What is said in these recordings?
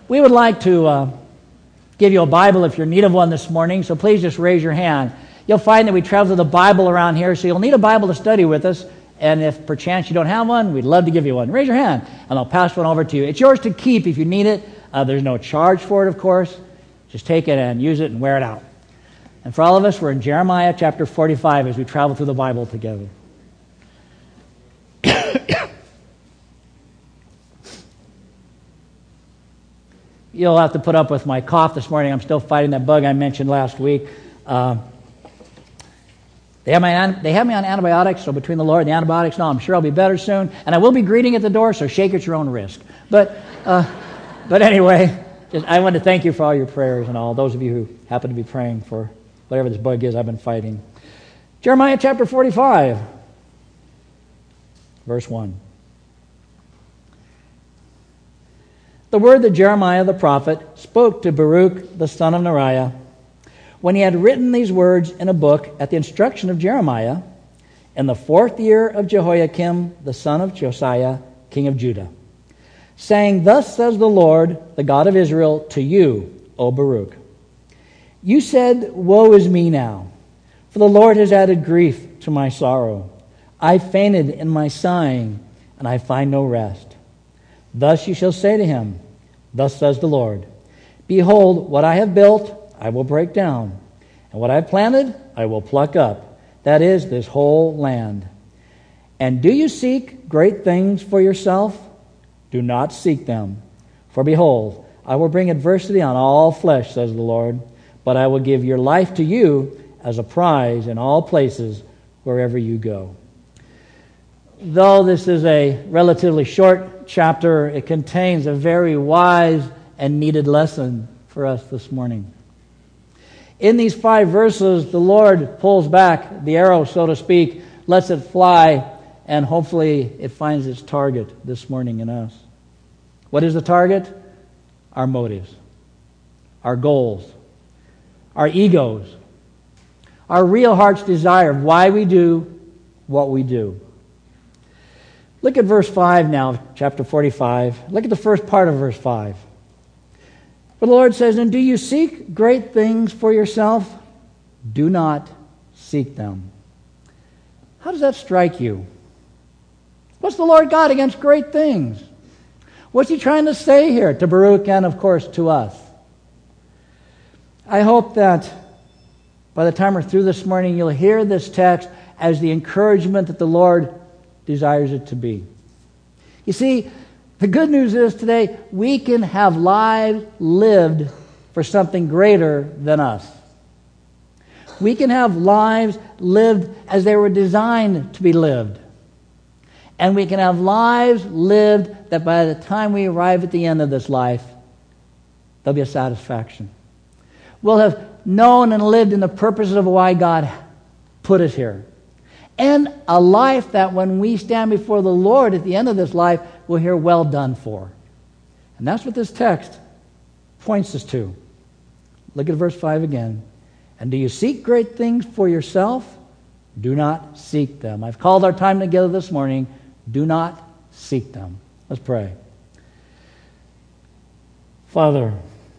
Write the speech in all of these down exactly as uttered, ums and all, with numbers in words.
We would like to uh, give you a Bible if you're in need of one this morning, so please just raise your hand. You'll find that we travel the Bible around here, so you'll need a Bible to study with us. And if perchance you don't have one, we'd love to give you one. Raise your hand, and I'll pass one over to you. It's yours to keep if you need it. Uh, there's no charge for it, of course. Just take it and use it and wear it out. And for all of us, we're in Jeremiah chapter forty-five as we travel through the Bible together. You'll have to put up with my cough this morning. I'm still fighting that bug I mentioned last week. Uh, They have, my, they have me on antibiotics, so between the Lord and the antibiotics, no, I'm sure I'll be better soon. And I will be greeting at the door, so shake at your own risk. But uh, but anyway, just, I want to thank you for all your prayers and all those of you who happen to be praying for whatever this bug is I've been fighting. Jeremiah chapter forty-five, verse one. The word that Jeremiah the prophet spoke to Baruch the son of Neriah, when he had written these words in a book at the instruction of Jeremiah, in the fourth year of Jehoiakim, the son of Josiah, king of Judah, saying, Thus says the Lord, the God of Israel, to you, O Baruch. You said, Woe is me now, for the Lord has added grief to my sorrow. I fainted in my sighing, and I find no rest. Thus you shall say to him, Thus says the Lord, Behold, what I have built, I will break down, and what I have planted, I will pluck up. That is, this whole land. And do you seek great things for yourself? Do not seek them. For behold, I will bring adversity on all flesh, says the Lord, but I will give your life to you as a prize in all places wherever you go. Though this is a relatively short chapter, it contains a very wise and needed lesson for us this morning. In these five verses, the Lord pulls back the arrow, so to speak, lets it fly, and hopefully it finds its target this morning in us. What is the target? Our motives, our goals, our egos, our real heart's desire of why we do what we do. Look at verse five now, chapter forty-five. Look at the first part of verse five. But the Lord says, And do you seek great things for yourself? Do not seek them. How does that strike you? What's the Lord got against great things? What's he trying to say here to Baruch and, of course, to us? I hope that by the time we're through this morning, you'll hear this text as the encouragement that the Lord desires it to be. You see, the good news is today we can have lives lived for something greater than us. We can have lives lived as they were designed to be lived. And we can have lives lived that by the time we arrive at the end of this life, there'll be a satisfaction. We'll have known and lived in the purposes of why God put us here. And a life that when we stand before the Lord at the end of this life, we'll hear well done for. And that's what this text points us to. Look at verse five again. And do you seek great things for yourself? Do not seek them. I've called our time together this morning, do not seek them. Let's pray. Father,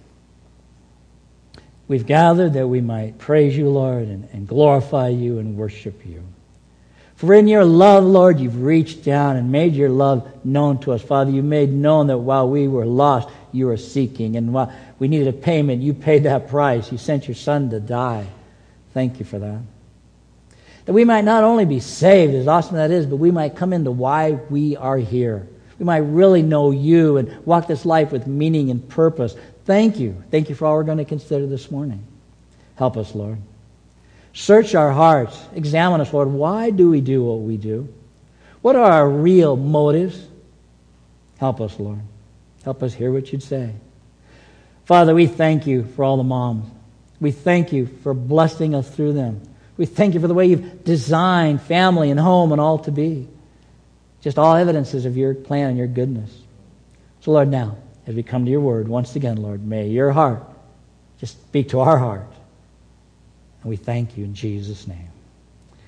we've gathered that we might praise you, Lord, and, and glorify you and worship you. For in your love, Lord, you've reached down and made your love known to us. Father, you made known that while we were lost, you were seeking. And while we needed a payment, you paid that price. You sent your Son to die. Thank you for that. That we might not only be saved, as awesome that is, but we might come into why we are here. We might really know you and walk this life with meaning and purpose. Thank you. Thank you for all we're going to consider this morning. Help us, Lord. Search our hearts. Examine us, Lord. Why do we do what we do? What are our real motives? Help us, Lord. Help us hear what you'd say. Father, we thank you for all the moms. We thank you for blessing us through them. We thank you for the way you've designed family and home and all to be. Just all evidences of your plan and your goodness. So, Lord, now, as we come to your word, once again, Lord, may your heart just speak to our heart. And we thank you in Jesus' name.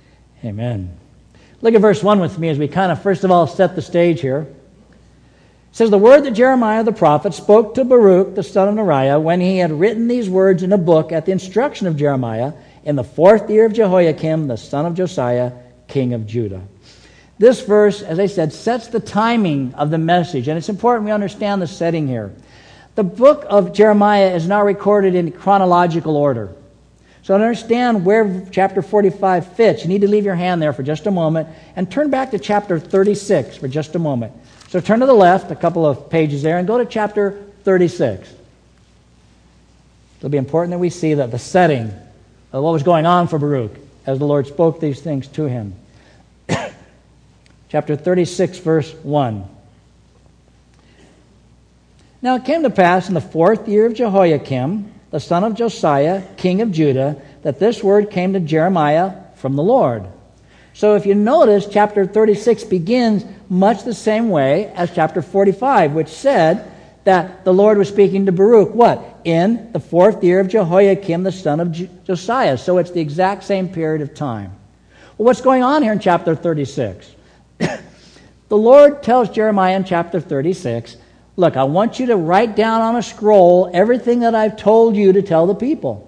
Amen. Look at verse one with me as we kind of, first of all, set the stage here. It says, the word that Jeremiah the prophet spoke to Baruch, the son of Neriah, when he had written these words in a book at the instruction of Jeremiah, in the fourth year of Jehoiakim, the son of Josiah, king of Judah. This verse, as I said, sets the timing of the message, and it's important we understand the setting here. The book of Jeremiah is not recorded in chronological order. So to understand where chapter forty-five fits, you need to leave your hand there for just a moment and turn back to chapter thirty-six for just a moment. So turn to the left, a couple of pages there, and go to chapter thirty-six. It'll be important that we see that the setting of what was going on for Baruch as the Lord spoke these things to him. Chapter thirty-six, verse one. Now it came to pass in the fourth year of Jehoiakim, the son of Josiah, king of Judah, that this word came to Jeremiah from the Lord. So if you notice, chapter thirty-six begins much the same way as chapter forty-five, which said that the Lord was speaking to Baruch, what? In the fourth year of Jehoiakim, the son of Josiah. So it's the exact same period of time. Well, what's going on here in chapter thirty-six? The Lord tells Jeremiah in chapter thirty-six, look, I want you to write down on a scroll everything that I've told you to tell the people.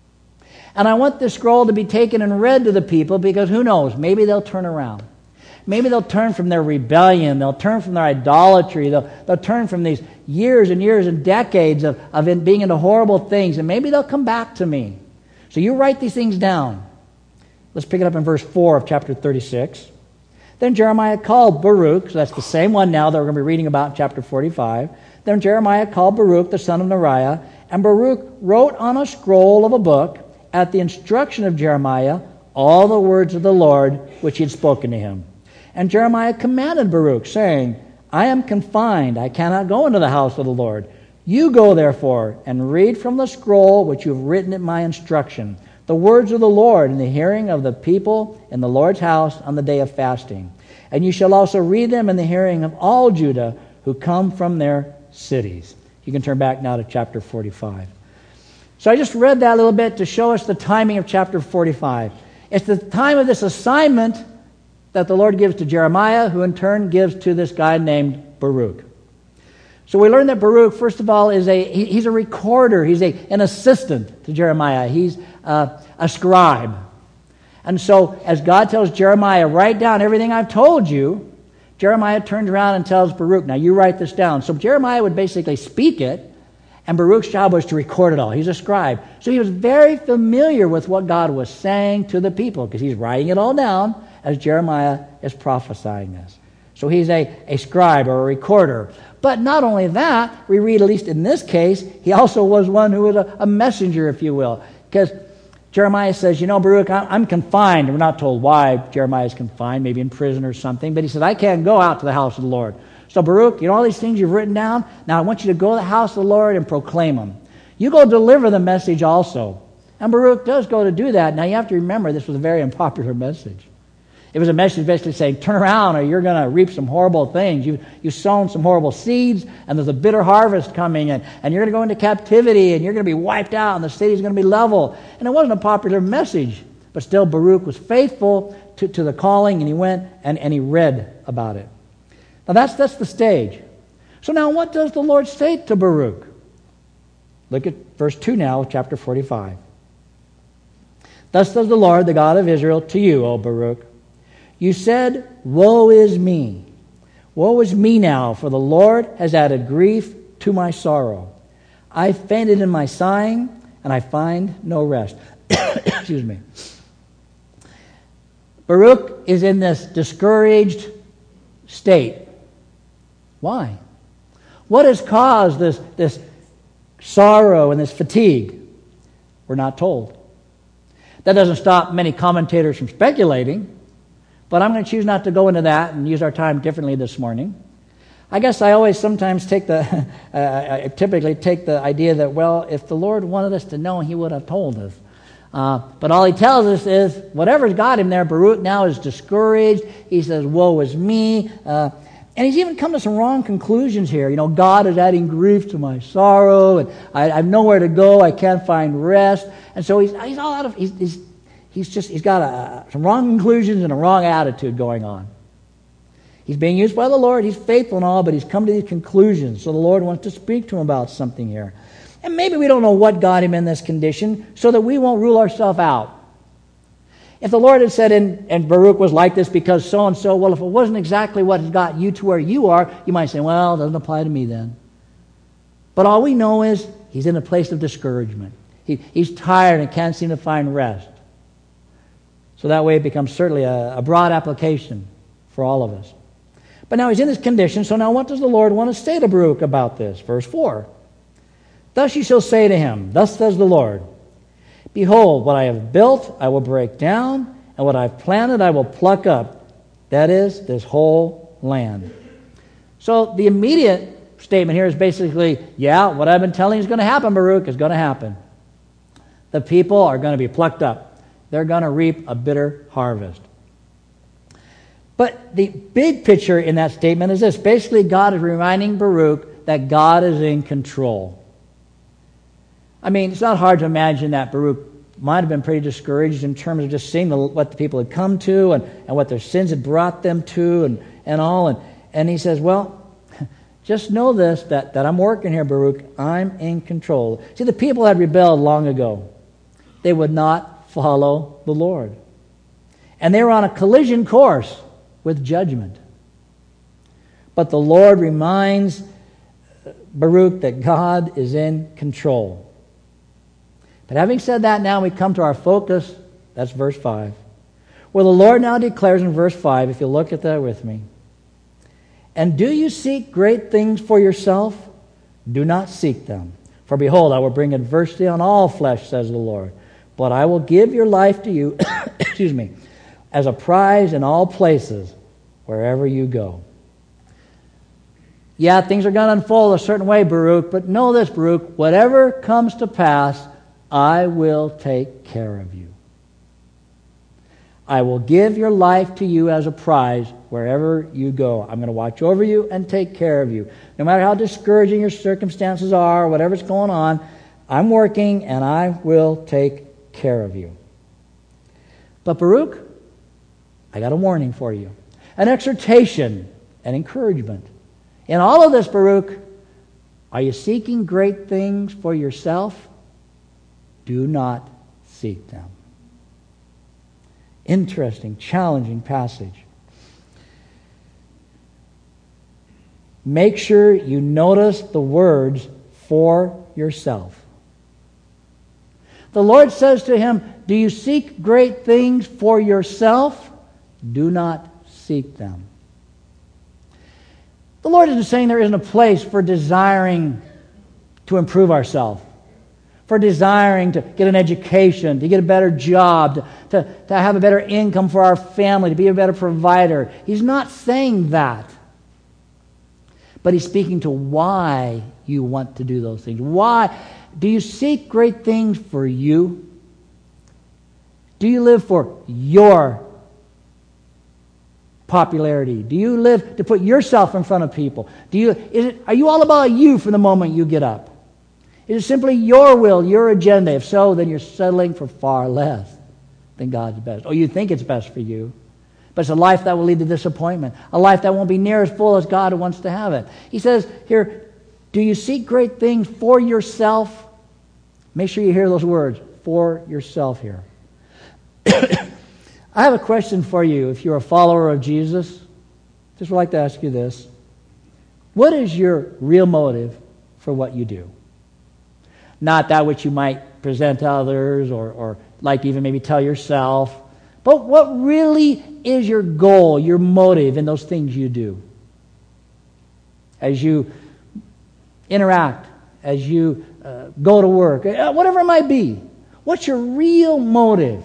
And I want this scroll to be taken and read to the people because who knows, maybe they'll turn around. Maybe they'll turn from their rebellion. They'll turn from their idolatry. They'll, they'll turn from these years and years and decades of, of in, being into horrible things. And maybe they'll come back to me. So you write these things down. Let's pick it up in verse four of chapter thirty-six. Then Jeremiah called Baruch, so that's the same one now that we're going to be reading about in chapter forty-five. Then Jeremiah called Baruch, the son of Neriah, and Baruch wrote on a scroll of a book at the instruction of Jeremiah all the words of the Lord which he had spoken to him. And Jeremiah commanded Baruch, saying, I am confined, I cannot go into the house of the Lord. You go, therefore, and read from the scroll which you have written at my instruction, the words of the Lord in the hearing of the people in the Lord's house on the day of fasting. And you shall also read them in the hearing of all Judah who come from their cities. You can turn back now to chapter forty-five. So I just read that a little bit to show us the timing of chapter forty-five. It's the time of this assignment that the Lord gives to Jeremiah, who in turn gives to this guy named Baruch. So we learn that Baruch, first of all, is a he, he's a recorder. He's a, an assistant to Jeremiah. He's uh, a scribe. And so as God tells Jeremiah, write down everything I've told you, Jeremiah turns around and tells Baruch, now you write this down. So Jeremiah would basically speak it, and Baruch's job was to record it all. He's a scribe. So he was very familiar with what God was saying to the people because he's writing it all down as Jeremiah is prophesying this. So he's a, a scribe or a recorder. But not only that, we read, at least in this case, he also was one who was a, a messenger, if you will. Because Jeremiah says, you know, Baruch, I'm confined. We're not told why Jeremiah is confined, maybe in prison or something. But he said, I can't go out to the house of the Lord. So Baruch, you know all these things you've written down? Now I want you to go to the house of the Lord and proclaim them. You go deliver the message also. And Baruch does go to do that. Now you have to remember this was a very unpopular message. It was a message basically saying, turn around or you're going to reap some horrible things. You, you've sown some horrible seeds and there's a bitter harvest coming and, and you're going to go into captivity and you're going to be wiped out and the city's going to be level. And it wasn't a popular message. But still Baruch was faithful to, to the calling and he went and, and he read about it. Now that's, that's the stage. So now what does the Lord say to Baruch? Look at verse two now, chapter forty-five. Thus says the Lord, the God of Israel, to you, O Baruch, you said, woe is me. Woe is me now, for the Lord has added grief to my sorrow. I fainted in my sighing, and I find no rest. Excuse me. Baruch is in this discouraged state. Why? What has caused this, this sorrow and this fatigue? We're not told. That doesn't stop many commentators from speculating. But I'm going to choose not to go into that and use our time differently this morning. I guess I always sometimes take the, uh, I typically take the idea that, well, if the Lord wanted us to know, he would have told us. Uh, but all he tells us is, whatever's got him there, Baruch now is discouraged. He says, woe is me. Uh, and he's even come to some wrong conclusions here. You know, God is adding grief to my sorrow, and I, I have nowhere to go. I can't find rest. And so he's, he's all out of, he's, he's He's just, he's got a, some wrong conclusions and a wrong attitude going on. He's being used by the Lord. He's faithful and all, but he's come to these conclusions. So the Lord wants to speak to him about something here. And maybe we don't know what got him in this condition so that we won't rule ourselves out. If the Lord had said, and, and Baruch was like this because so-and-so, well, if it wasn't exactly what got you to where you are, you might say, well, it doesn't apply to me then. But all we know is he's in a place of discouragement. He, he's tired and can't seem to find rest. So that way it becomes certainly a, a broad application for all of us. But now he's in this condition, so now what does the Lord want to say to Baruch about this? Verse four. Thus you shall say to him, thus says the Lord, behold, what I have built I will break down, and what I've planted I will pluck up. That is, this whole land. So the immediate statement here is basically, yeah, what I've been telling you is going to happen, Baruch, is going to happen. The people are going to be plucked up. They're going to reap a bitter harvest. But the big picture in that statement is this. Basically, God is reminding Baruch that God is in control. I mean, it's not hard to imagine that Baruch might have been pretty discouraged in terms of just seeing the, what the people had come to and, and what their sins had brought them to and, and all. And, and he says, well, just know this, that, that I'm working here, Baruch. I'm in control. See, the people had rebelled long ago. They would not follow the Lord. And they were on a collision course with judgment. But the Lord reminds Baruch that God is in control. But having said that, now we come to our focus. That's verse five. Where the Lord now declares in verse five, if you look at that with me, and do you seek great things for yourself? Do not seek them. For behold, I will bring adversity on all flesh, says the Lord. But I will give your life to you, excuse me, as a prize in all places, wherever you go. Yeah, things are going to unfold a certain way, Baruch, but know this, Baruch, whatever comes to pass, I will take care of you. I will give your life to you as a prize wherever you go. I'm going to watch over you and take care of you. No matter how discouraging your circumstances are, whatever's going on, I'm working and I will take care of you. But Baruch, I got a warning for you. An exhortation, an encouragement. In all of this, Baruch, are you seeking great things for yourself? Do not seek them. Interesting, challenging passage. Make sure you notice the words for yourself. The Lord says to him, do you seek great things for yourself? Do not seek them. The Lord isn't saying there isn't a place for desiring to improve ourselves, for desiring to get an education, to get a better job, to, to, to have a better income for our family, to be a better provider. He's not saying that. But he's speaking to why you want to do those things. Why? Do you seek great things for you? Do you live for your popularity? Do you live to put yourself in front of people? Do you? Is it? Are you all about you from the moment you get up? Is it simply your will, your agenda? If so, then you're settling for far less than God's best. Or you think it's best for you, but it's a life that will lead to disappointment, a life that won't be near as full as God wants to have it. He says here, do you seek great things for yourself? Make sure you hear those words, for yourself here. I have a question for you if you're a follower of Jesus. Just would like to ask you this. What is your real motive for what you do? Not that which you might present to others or, or like even maybe tell yourself, but what really is your goal, your motive in those things you do? As you interact, as you uh, go to work, whatever it might be. What's your real motive?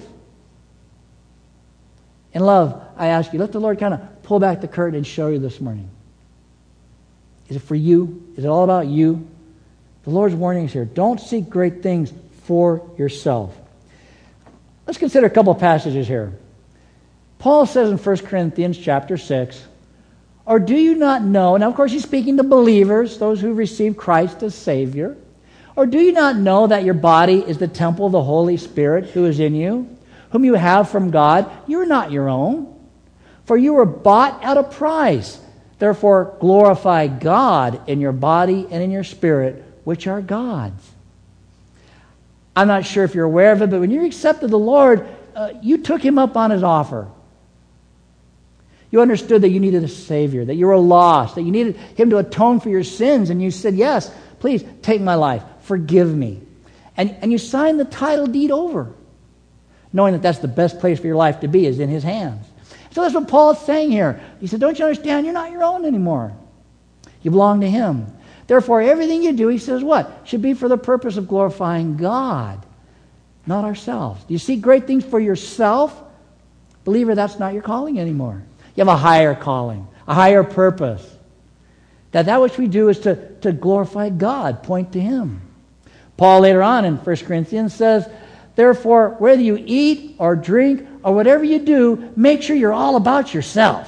In love, I ask you, let the Lord kind of pull back the curtain and show you this morning. Is it for you? Is it all about you? The Lord's warning is here. Don't seek great things for yourself. Let's consider a couple of passages here. Paul says in First Corinthians chapter six, or do you not know, now of course he's speaking to believers, those who receive Christ as Savior, or do you not know that your body is the temple of the Holy Spirit who is in you, whom you have from God? You are not your own, For you were bought at a price. Therefore, glorify God in your body and in your spirit, which are God's. I'm not sure if you're aware of it, but when you accepted the Lord, uh, you took him up on his offer. You understood that you needed a Savior, that you were lost, that you needed him to atone for your sins, and you said, yes, please take my life, forgive me. And, and you signed the title deed over, knowing that that's the best place for your life to be, is in his hands. So that's what Paul is saying here. He said, don't you understand? You're not your own anymore. You belong to him. Therefore, everything you do, he says, what? Should be for the purpose of glorifying God, not ourselves. Do you seek great things for yourself? Believer, that's not your calling anymore. You have a higher calling, a higher purpose. That that which we do is to, to glorify God, point to him. Paul later on in First Corinthians says, therefore, whether you eat or drink or whatever you do, make sure you're all about yourself.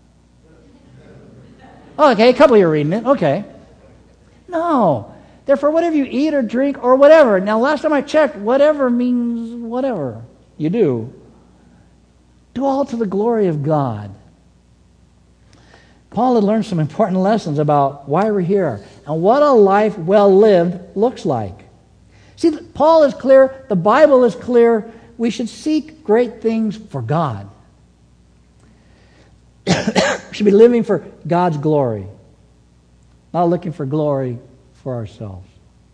Okay, a couple of you are reading it. Okay. No. Therefore, whatever you eat or drink or whatever. Now, last time I checked, whatever means whatever you do. Do all to the glory of God. Paul had learned some important lessons about why we're here and what a life well lived looks like. See, Paul is clear, the Bible is clear, we should seek great things for God. We should be living for God's glory, not looking for glory for ourselves.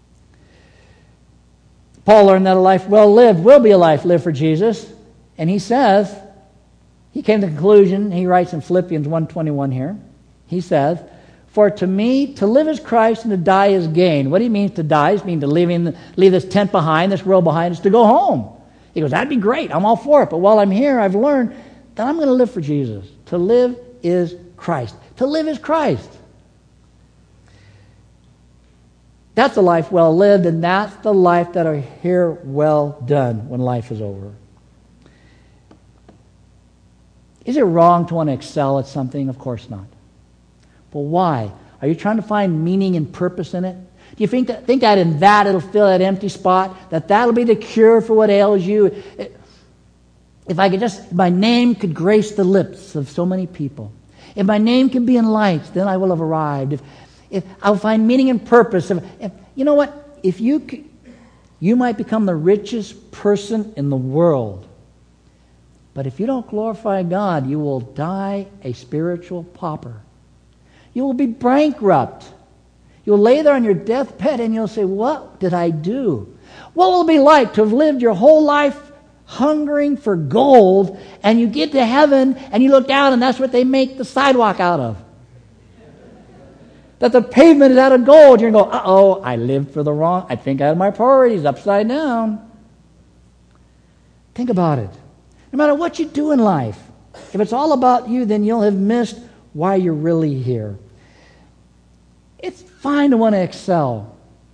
Paul learned that a life well lived will be a life lived for Jesus, and he says, he came to the conclusion, he writes in Philippians one twenty-one here, he says, for to me, to live is Christ and to die is gain. What he means to die is mean to leave, in, leave this tent behind, this world behind, is to go home. He goes, that'd be great. I'm all for it. But while I'm here, I've learned that I'm going to live for Jesus. To live is Christ. To live is Christ. That's a life well lived, and that's the life that are here well done when life is over. Is it wrong to want to excel at something? Of course not. But why? Are you trying to find meaning and purpose in it? Do you think that, think that in that it'll fill that empty spot? That that'll be the cure for what ails you? If I could just, if my name could grace the lips of so many people. If my name can be in lights, then I will have arrived. If, if I'll find meaning and purpose. If, if, you know what? If you could, you might become the richest person in the world. But if you don't glorify God, you will die a spiritual pauper. You will be bankrupt. You'll lay there on your deathbed and you'll say, what did I do? What will it be like to have lived your whole life hungering for gold, and you get to heaven and you look down and that's what they make the sidewalk out of? That the pavement is out of gold. You're going to go, uh-oh, I lived for the wrong, I think I had my priorities upside down. Think about it. No matter what you do in life, if it's all about you, then you'll have missed why you're really here. It's fine to want to excel,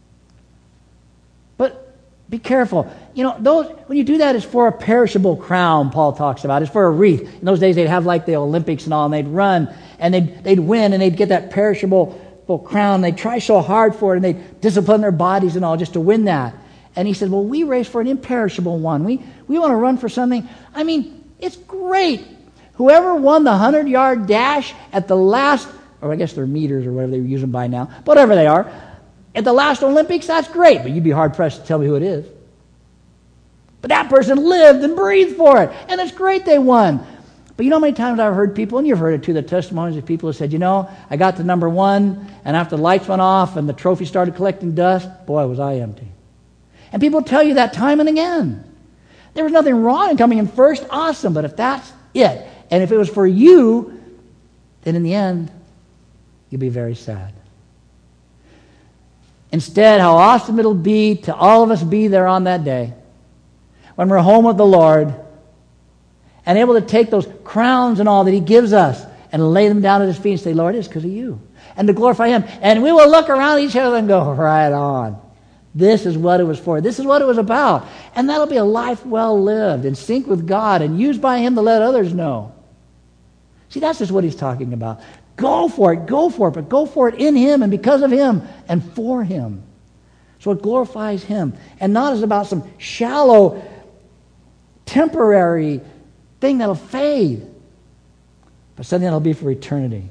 but be careful. You know, those when you do that, it's for a perishable crown, Paul talks about. It's for a wreath. In those days, they'd have like the Olympics and all, and they'd run, and they'd, they'd win, and they'd get that perishable crown. They'd try so hard for it, and they'd discipline their bodies and all just to win that. And he said, well, we race for an imperishable one. We, we want to run for something. I mean, it's great. Whoever won the hundred-yard dash at the last, or I guess they're meters or whatever they were using by now, but whatever they are, at the last Olympics, that's great. But you'd be hard-pressed to tell me who it is. But that person lived and breathed for it. And it's great they won. But you know how many times I've heard people, and you've heard it too, the testimonies of people who said, you know, I got to number one, and after the lights went off and the trophy started collecting dust, boy, was I empty. And people tell you that time and again. There was nothing wrong in coming in first, awesome. But if that's it, and if it was for you, then in the end, you'll be very sad. Instead, how awesome it'll be to all of us be there on that day, when we're home with the Lord, and able to take those crowns and all that He gives us and lay them down at His feet and say, Lord, it's because of you. And to glorify Him. And we will look around each other and go, right on. This is what it was for. This is what it was about. And that'll be a life well lived, in sync with God, and used by Him to let others know. See, that's just what He's talking about. Go for it, go for it, but go for it in Him and because of Him and for Him. So it glorifies Him. And not as about some shallow, temporary thing that'll fade. but something that'll be for eternity.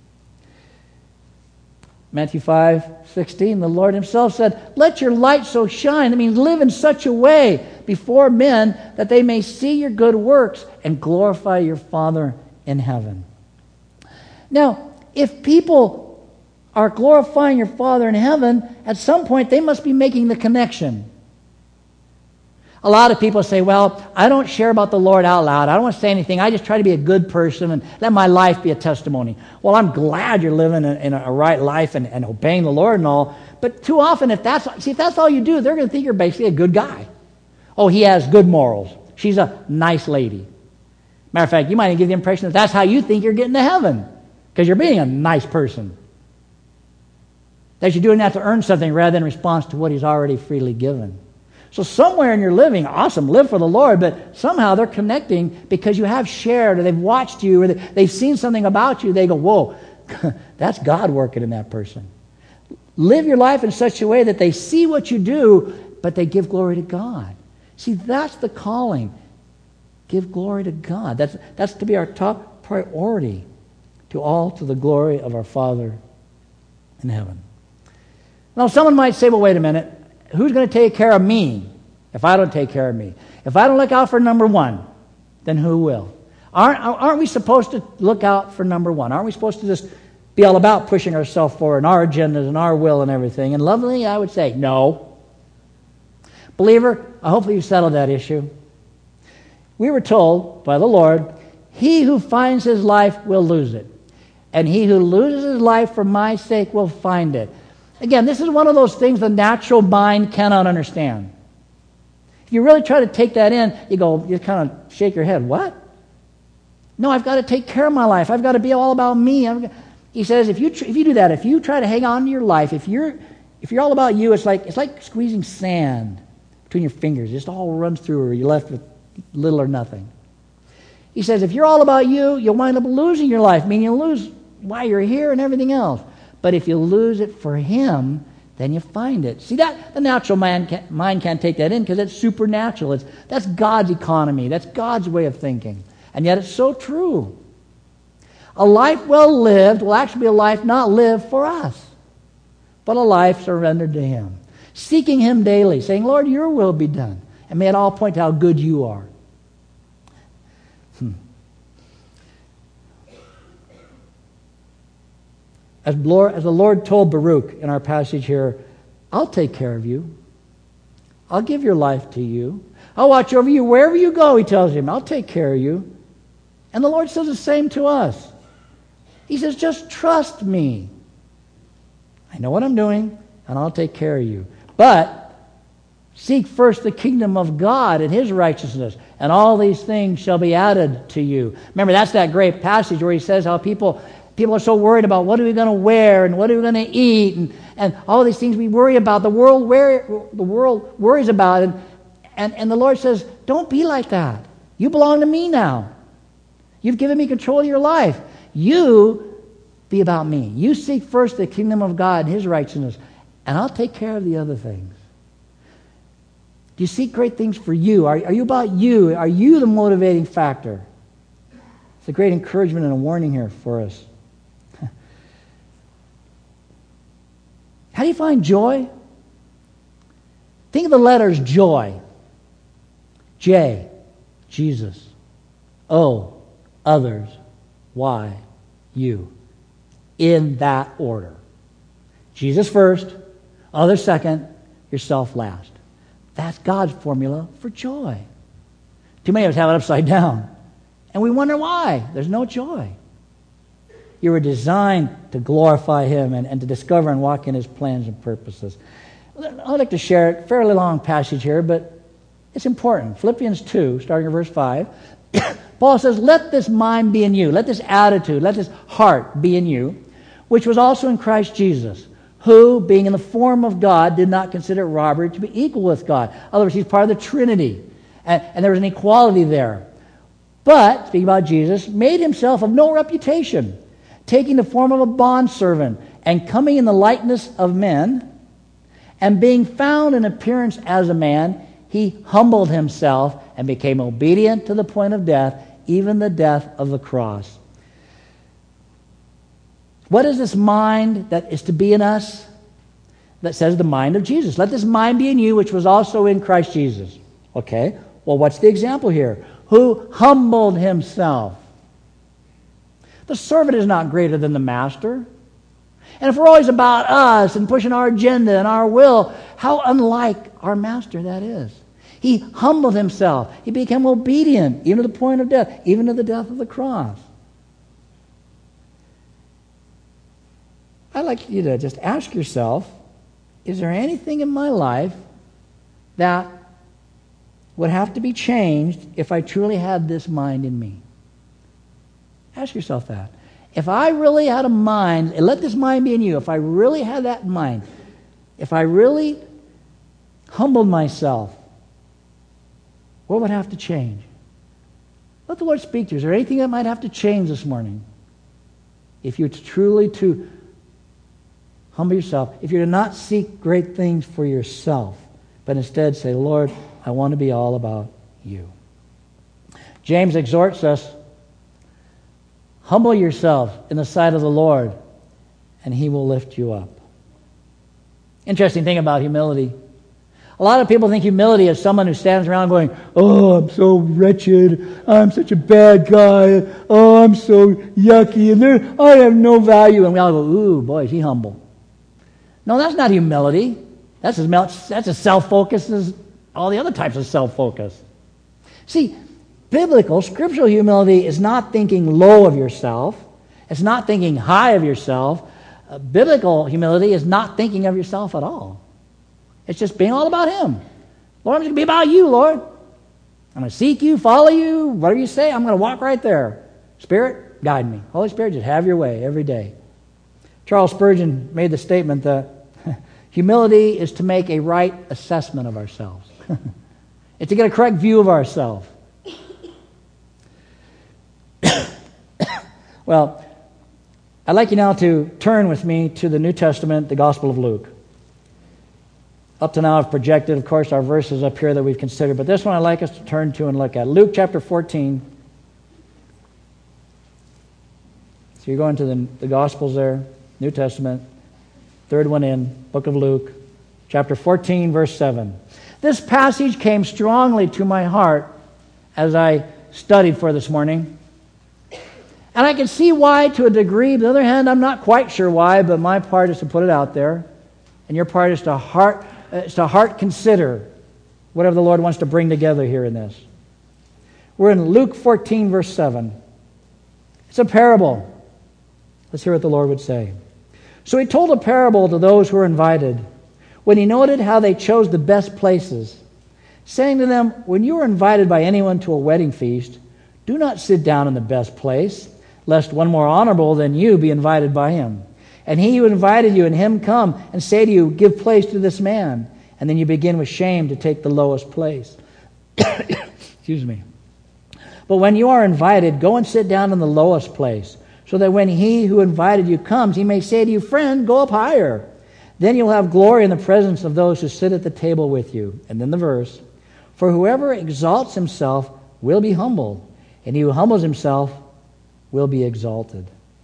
Matthew five sixteen, the Lord himself said, let your light so shine. That means live in such a way before men that they may see your good works and glorify your Father in heaven. Now, if people are glorifying your Father in heaven, at some point they must be making the connection. A lot of people say, well, I don't share about the Lord out loud. I don't want to say anything. I just try to be a good person and let my life be a testimony. Well, I'm glad you're living in, in a right life and, and obeying the Lord and all. But too often, if that's see if that's all you do, they're going to think you're basically a good guy. Oh, he has good morals. She's a nice lady. Matter of fact, you might even give the impression that that's how you think you're getting to heaven, because you're being a nice person. That you're doing that to earn something rather than in response to what he's already freely given. So somewhere in your living, awesome, live for the Lord, but somehow they're connecting because you have shared or they've watched you or they've seen something about you. They go, whoa, that's God working in that person. Live your life in such a way that they see what you do, but they give glory to God. See, that's the calling. Give glory to God. That's, that's to be our top priority, to all to the glory of our Father in heaven. Now, someone might say, well, wait a minute. Who's going to take care of me if I don't take care of me? If I don't look out for number one, then who will? Aren't, aren't we supposed to look out for number one? Aren't we supposed to just be all about pushing ourselves forward and our agendas and our will and everything? And lovingly, I would say, no. Believer, I hope you've settled that issue. We were told by the Lord, he who finds his life will lose it. And he who loses his life for my sake will find it. Again, this is one of those things the natural mind cannot understand. If you really try to take that in, you go, you kind of shake your head. What? No, I've got to take care of my life. I've got to be all about me. I'm, he says, if you tr- if you do that, if you try to hang on to your life, if you're if you're all about you, it's like it's like squeezing sand between your fingers. It just all runs through, or you're left with little or nothing. He says, if you're all about you, you'll wind up losing your life. I mean, you'll lose why you're here and everything else. But if you lose it for him, then you find it. See, that the natural mind can't, mind can't take that in because it's supernatural. It's, that's God's economy. That's God's way of thinking. And yet it's so true. A life well lived will actually be a life not lived for us, but a life surrendered to him. Seeking him daily, saying, Lord, your will be done. And may it all point to how good you are. Hmm. As, Lord, as the Lord told Baruch in our passage here, I'll take care of you. I'll give your life to you. I'll watch over you wherever you go, he tells him. I'll take care of you. And the Lord says the same to us. He says, just trust me. I know what I'm doing, and I'll take care of you. But seek first the kingdom of God and his righteousness, and all these things shall be added to you. Remember, that's that great passage where he says how people... People are so worried about what are we going to wear and what are we going to eat and, and all these things we worry about. The world where, the world worries about it. And, and the Lord says, don't be like that. You belong to me now. You've given me control of your life. You be about me. You seek first the kingdom of God and his righteousness, and I'll take care of the other things. Do you seek great things for you? Are, are you about you? Are you the motivating factor? It's a great encouragement and a warning here for us. How do you find joy? Think of the letters joy. J, Jesus. O, others. Y, you. In that order. Jesus first, others second, yourself last. That's God's formula for joy. Too many of us have it upside down. And we wonder why. There's no joy. You were designed to glorify him and, and to discover and walk in his plans and purposes. I'd like to share a fairly long passage here, but it's important. Philippians two, starting at verse five. Paul says, let this mind be in you. Let this attitude, let this heart be in you, which was also in Christ Jesus, who, being in the form of God, did not consider robbery to be equal with God. In other words, he's part of the Trinity. And, and there was an equality there. But, speaking about Jesus, made himself of no reputation, taking the form of a bondservant, and coming in the likeness of men, and being found in appearance as a man, he humbled himself and became obedient to the point of death, even the death of the cross. What is this mind that is to be in us? That says the mind of Jesus. Let this mind be in you, which was also in Christ Jesus. Okay, well, what's the example here? Who humbled himself. The servant is not greater than the master. And if we're always about us and pushing our agenda and our will, how unlike our master that is. He humbled himself. He became obedient, even to the point of death, even to the death of the cross. I'd like you to just ask yourself, is there anything in my life that would have to be changed if I truly had this mind in me? Ask yourself that. If I really had a mind, and let this mind be in you, if I really had that in mind, if I really humbled myself, what would have to change? Let the Lord speak to you. Is there anything that might have to change this morning? If you're truly to humble yourself, if you're to not seek great things for yourself, but instead say, Lord, I want to be all about you. James exhorts us, humble yourself in the sight of the Lord, and He will lift you up. Interesting thing about humility. A lot of people think humility is someone who stands around going, oh, I'm so wretched. I'm such a bad guy. Oh, I'm so yucky. And there, I have no value. And we all go, ooh, boy, is he humble. No, that's not humility. That's as, that's as self-focused as all the other types of self-focus. See, biblical, scriptural humility is not thinking low of yourself. It's not thinking high of yourself. Uh, biblical humility is not thinking of yourself at all. It's just being all about Him. Lord, I'm just going to be about you, Lord. I'm going to seek you, follow you, whatever you say, I'm going to walk right there. Spirit, guide me. Holy Spirit, just have your way every day. Charles Spurgeon made the statement that humility is to make a right assessment of ourselves. It's to get a correct view of ourselves. Well, I'd like you now to turn with me to the New Testament, the Gospel of Luke. Up to now I've projected, of course, our verses up here that we've considered, but this one I'd like us to turn to and look at. Luke chapter fourteen. So you're going to the, the Gospels there, New Testament, third one in, book of Luke, chapter fourteen, verse seven. This passage came strongly to my heart as I studied for this morning. And I can see why to a degree. On the other hand, I'm not quite sure why, but my part is to put it out there. And your part is to heart, is to heart consider whatever the Lord wants to bring together here in this. We're in Luke fourteen, verse seven. It's a parable. Let's hear what the Lord would say. So He told a parable to those who were invited, when He noted how they chose the best places, saying to them, when you are invited by anyone to a wedding feast, do not sit down in the best place, lest one more honorable than you be invited by him. And he who invited you and him come and say to you, give place to this man. And then you begin with shame to take the lowest place. Excuse me. But when you are invited, go and sit down in the lowest place, so that when he who invited you comes, he may say to you, friend, go up higher. Then you'll have glory in the presence of those who sit at the table with you. And then the verse, for whoever exalts himself will be humbled, and he who humbles himself will be exalted.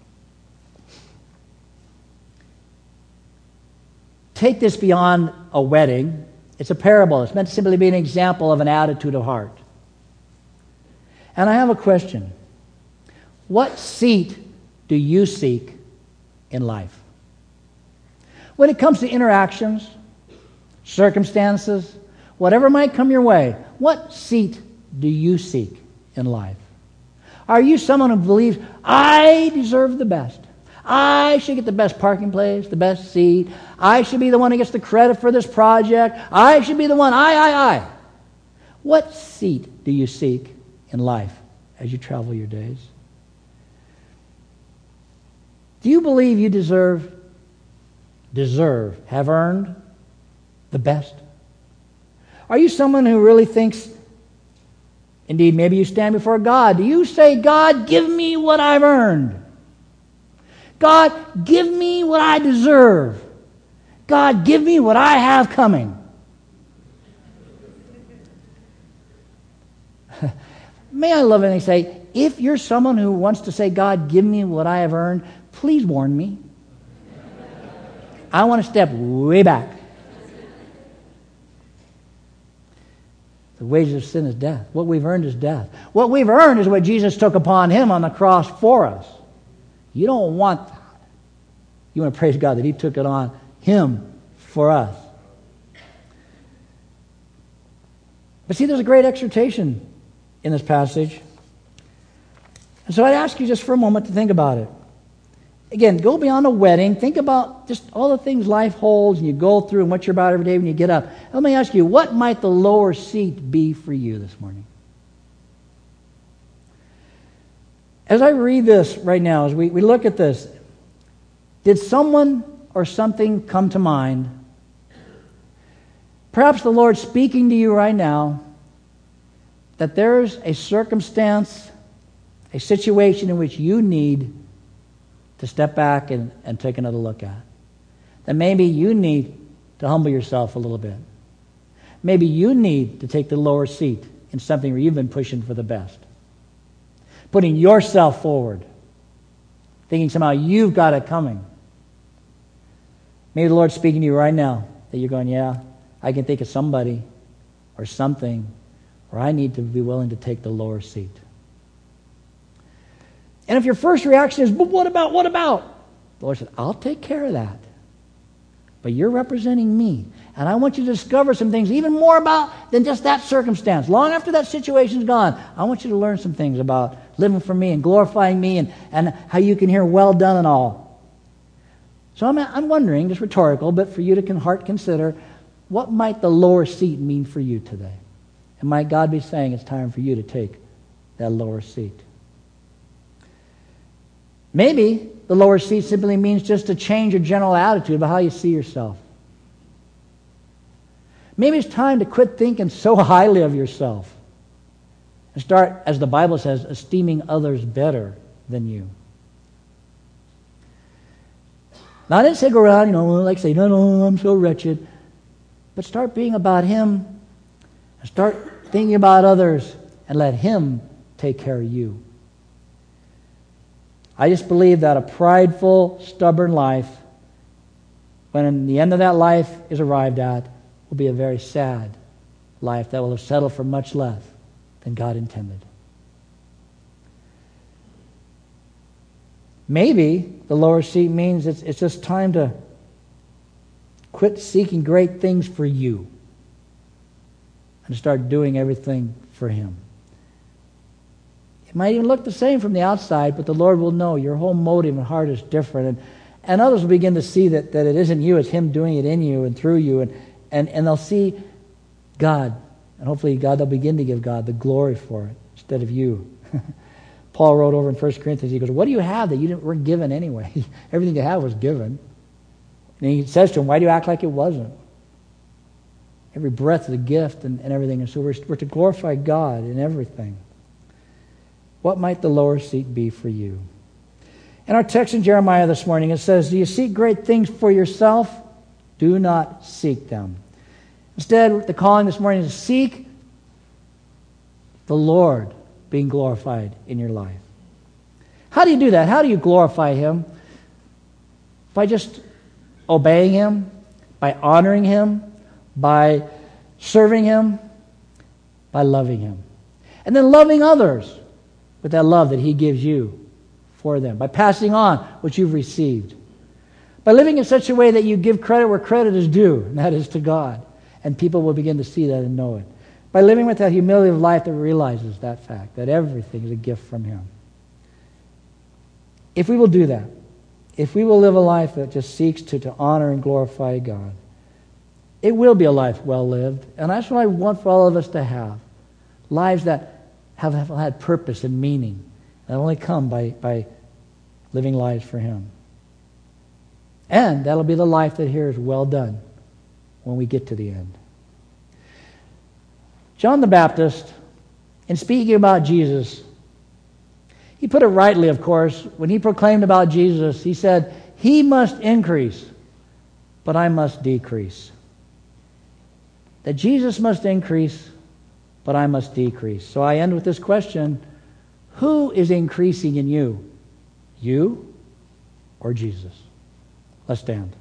Take this beyond a wedding. It's a parable. It's meant to simply be an example of an attitude of heart. And I have a question. What seat do you seek in life? When it comes to interactions, circumstances, whatever might come your way, what seat do you seek in life? Are you someone who believes, I deserve the best? I should get the best parking place, the best seat. I should be the one who gets the credit for this project. I should be the one, I, I, I. What seat do you seek in life as you travel your days? Do you believe you deserve, deserve, have earned the best? Are you someone who really thinks, indeed, maybe you stand before God. Do you say, God, give me what I've earned? God, give me what I deserve. God, give me what I have coming. May I lovingly say, if you're someone who wants to say, God, give me what I have earned, please warn me. I want to step way back. The wages of sin is death. What we've earned is death. What we've earned is what Jesus took upon him on the cross for us. You don't want that. You want to praise God that he took it on him for us. But see, there's a great exhortation in this passage. And so I'd ask you just for a moment to think about it. Again, go beyond a wedding. Think about just all the things life holds and you go through and what you're about every day when you get up. Let me ask you, what might the lower seat be for you this morning? As I read this right now, as we, we look at this, did someone or something come to mind? Perhaps the Lord's speaking to you right now that there's a circumstance, a situation in which you need to step back and, and take another look at. That maybe you need to humble yourself a little bit. Maybe you need to take the lower seat in something where you've been pushing for the best. Putting yourself forward. Thinking somehow you've got it coming. Maybe the Lord's speaking to you right now that you're going, yeah, I can think of somebody or something where I need to be willing to take the lower seat. And if your first reaction is, but what about, what about? The Lord said, I'll take care of that. But you're representing me. And I want you to discover some things even more about than just that circumstance. Long after that situation's gone, I want you to learn some things about living for me and glorifying me and, and how you can hear well done and all. So I'm, I'm wondering, just rhetorical, but for you to con- heart consider, what might the lower seat mean for you today? And might God be saying it's time for you to take that lower seat? Maybe the lower seat simply means just to change your general attitude about how you see yourself. Maybe it's time to quit thinking so highly of yourself and start, as the Bible says, esteeming others better than you. Now, I didn't say go around, you know, like say, no, no, I'm so wretched. But start being about Him and start thinking about others and let Him take care of you. I just believe that a prideful, stubborn life, when the end of that life is arrived at, will be a very sad life that will have settled for much less than God intended. Maybe the lower seat means it's, it's just time to quit seeking great things for you and start doing everything for Him. It might even look the same from the outside, but the Lord will know your whole motive and heart is different. And, and others will begin to see that, that it isn't you, it's Him doing it in you and through you. And, and, and they'll see God. And hopefully God, they'll begin to give God the glory for it instead of you. Paul wrote over in First Corinthians, he goes, what do you have that you didn't, weren't given anyway? Everything you have was given. And he says to him, why do you act like it wasn't? Every breath is a gift and, and everything. And so we're, we're to glorify God in everything. What might the lower seat be for you? In our text in Jeremiah this morning, it says, do you seek great things for yourself? Do not seek them. Instead, the calling this morning is to seek the Lord being glorified in your life. How do you do that? How do you glorify Him? By just obeying Him, by honoring Him, by serving Him, by loving Him. And then loving others with that love that He gives you for them, by passing on what you've received, by living in such a way that you give credit where credit is due, and that is to God, and people will begin to see that and know it. By living with that humility of life that realizes that fact, that everything is a gift from Him. If we will do that, if we will live a life that just seeks to, to honor and glorify God, it will be a life well lived. And that's what I want for all of us to have. Lives that have, have had purpose and meaning, that only come by, by living lives for Him. And that'll be the life that here is well done when we get to the end. John the Baptist, in speaking about Jesus, he put it rightly, of course. When he proclaimed about Jesus, he said, He must increase, but I must decrease. That Jesus must increase, but I must decrease. So I end with this question. Who is increasing in you? You or Jesus. Let's stand.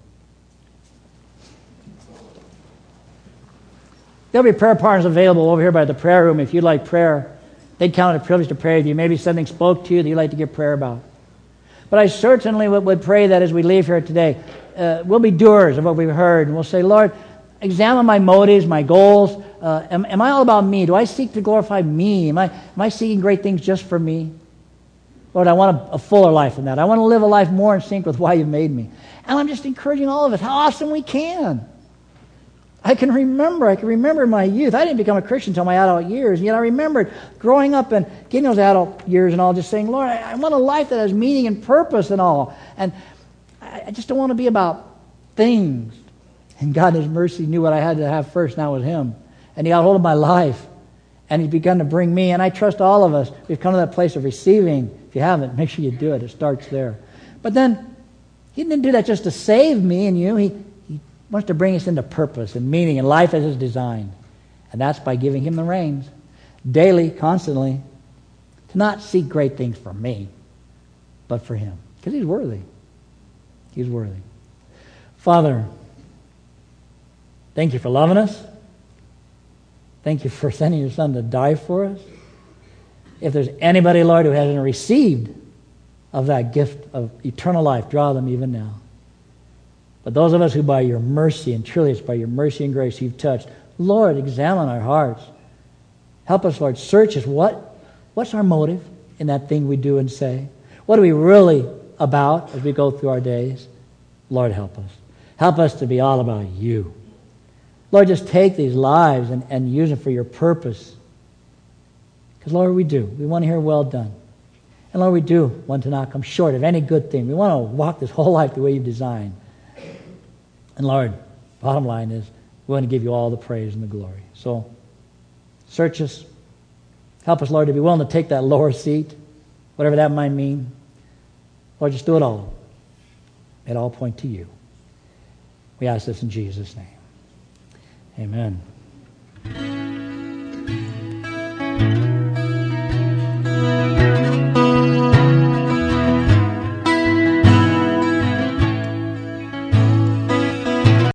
There'll be prayer partners available over here by the prayer room if you'd like prayer. They'd count it a privilege to pray with you. Maybe something spoke to you that you'd like to give prayer about. But I certainly would, would pray that as we leave here today, uh, we'll be doers of what we've heard. And we'll say, Lord, examine my motives, my goals. Uh, am, am I all about me? Do I seek to glorify me? Am I, am I seeking great things just for me? Lord, I want a, a fuller life than that. I want to live a life more in sync with why you've made me. And I'm just encouraging all of us how awesome we can. I can remember, I can remember my youth. I didn't become a Christian until my adult years, and yet I remembered growing up and getting those adult years and all, just saying, Lord, I, I want a life that has meaning and purpose and all. And I, I just don't want to be about things. And God in His mercy knew what I had to have first, now with Him. And He got hold of my life, and He's begun to bring me. And I trust all of us, we've come to that place of receiving. If you haven't, make sure you do it. It starts there. But then, He didn't do that just to save me and you. He wants to bring us into purpose and meaning and life as His design. And that's by giving Him the reins daily, constantly, to not seek great things for me, but for Him. Because He's worthy. He's worthy. Father, thank You for loving us. Thank You for sending Your Son to die for us. If there's anybody, Lord, who hasn't received of that gift of eternal life, draw them even now. But those of us who by Your mercy, and truly it's by Your mercy and grace You've touched, Lord, examine our hearts. Help us, Lord. Search us. What, what's our motive in that thing we do and say? What are we really about as we go through our days? Lord, help us. Help us to be all about You. Lord, just take these lives and, and use them for Your purpose. Because, Lord, we do. We want to hear well done. And, Lord, we do want to not come short of any good thing. We want to walk this whole life the way You've designed. And Lord, bottom line is, we want to give You all the praise and the glory. So, search us. Help us, Lord, to be willing to take that lower seat, whatever that might mean. Lord, just do it all. It all point to You. We ask this in Jesus' name. Amen.